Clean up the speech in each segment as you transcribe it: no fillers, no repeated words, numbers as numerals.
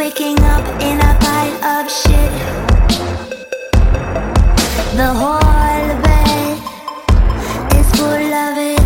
waking up in a pile of shit. The whole bed is full of it.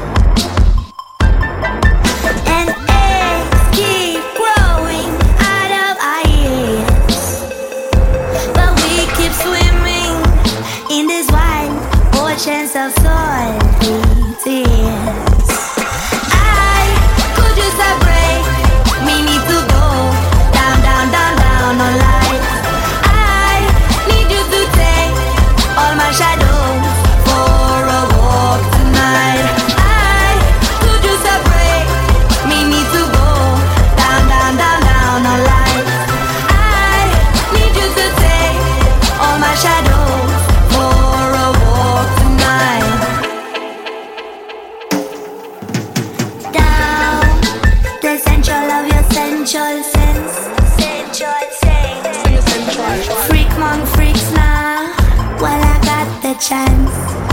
And eggs keep growing out of our ears, but we keep swimming in these wide oceans of salty tears. I could use a break. Me need to go down, down, down, down on life. I need you to take all my shadows for a walk tonight. I could use a break. Me need to go down, down, down, down on life. I need you to take all my shadows for a walk tonight. Down the central of your central sense. Central sense. Freak monk freaks now. Well, I got the chance.